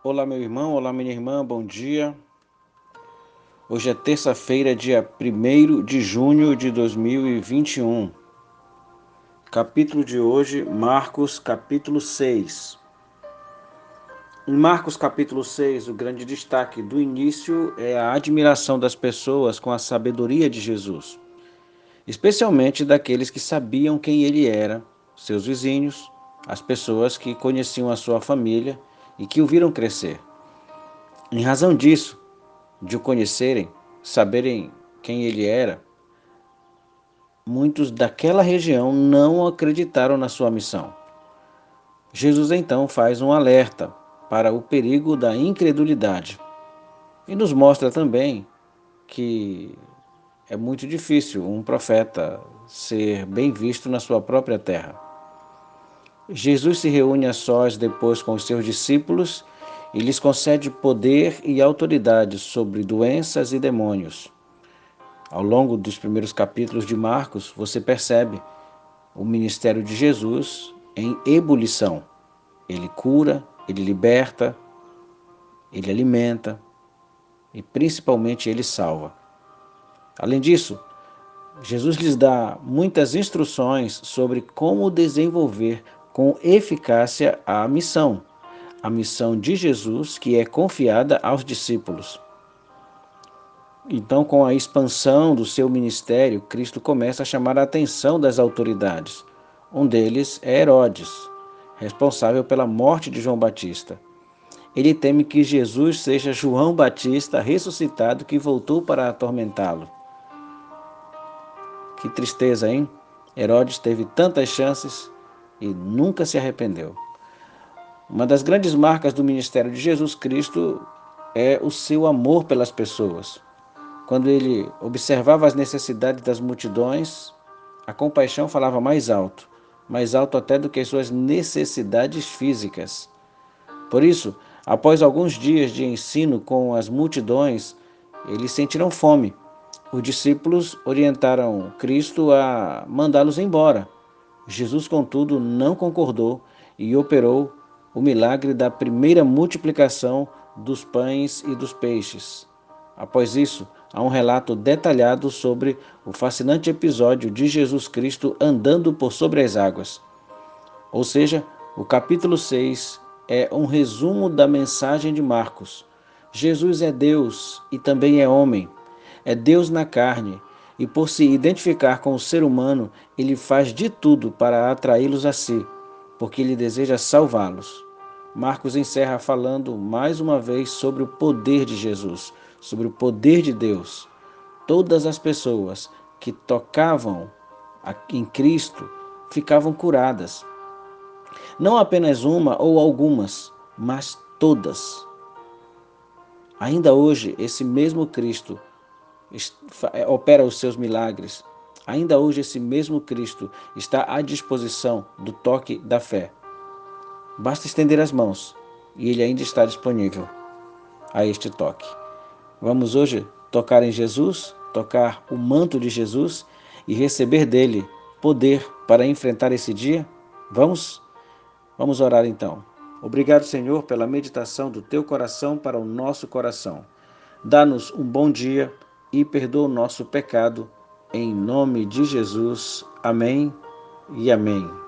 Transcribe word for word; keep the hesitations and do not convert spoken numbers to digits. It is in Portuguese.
Olá, meu irmão, olá, minha irmã, bom dia. Hoje é terça-feira, dia primeiro de junho de dois mil e vinte e um. Capítulo de hoje, Marcos, capítulo seis. Em Marcos, capítulo seis, o grande destaque do início é a admiração das pessoas com a sabedoria de Jesus, especialmente daqueles que sabiam quem ele era, seus vizinhos, as pessoas que conheciam a sua família e que o viram crescer. Em razão disso, de o conhecerem, saberem quem ele era, muitos daquela região não acreditaram na sua missão. Jesus então faz um alerta para o perigo da incredulidade e nos mostra também que é muito difícil um profeta ser bem visto na sua própria terra. Jesus se reúne a sós depois com os seus discípulos e lhes concede poder e autoridade sobre doenças e demônios. Ao longo dos primeiros capítulos de Marcos, você percebe o ministério de Jesus em ebulição. Ele cura, ele liberta, ele alimenta e principalmente ele salva. Além disso, Jesus lhes dá muitas instruções sobre como desenvolver com eficácia a missão, a missão de Jesus que é confiada aos discípulos. Então, com a expansão do seu ministério, Cristo começa a chamar a atenção das autoridades. Um deles é Herodes, responsável pela morte de João Batista. Ele teme que Jesus seja João Batista ressuscitado que voltou para atormentá-lo. Que tristeza, hein? Herodes teve tantas chances e nunca se arrependeu. Uma das grandes marcas do ministério de Jesus Cristo é o seu amor pelas pessoas. Quando ele observava as necessidades das multidões, a compaixão falava mais alto, mais alto até do que as suas necessidades físicas. Por isso, após alguns dias de ensino com as multidões, eles sentiram fome. Os discípulos orientaram Cristo a mandá-los embora. Jesus, contudo, não concordou e operou o milagre da primeira multiplicação dos pães e dos peixes. Após isso, há um relato detalhado sobre o fascinante episódio de Jesus Cristo andando por sobre as águas. Ou seja, o capítulo seis é um resumo da mensagem de Marcos. Jesus é Deus e também é homem. É Deus na carne, e por se identificar com o ser humano, ele faz de tudo para atraí-los a si, porque ele deseja salvá-los. Marcos encerra falando mais uma vez sobre o poder de Jesus, sobre o poder de Deus. Todas as pessoas que tocavam em Cristo ficavam curadas. Não apenas uma ou algumas, mas todas. Ainda hoje, esse mesmo Cristo opera os seus milagres. Ainda hoje esse mesmo Cristo está à disposição do toque da fé. Basta estender as mãos e ele ainda está disponível a este toque. Vamos hoje tocar em Jesus, tocar o manto de Jesus e receber dele poder para enfrentar esse dia? Vamos? Vamos orar então. Obrigado, Senhor, pela meditação do teu coração para o nosso coração. Dá-nos um bom dia e perdoa o nosso pecado. Em nome de Jesus. Amém e amém.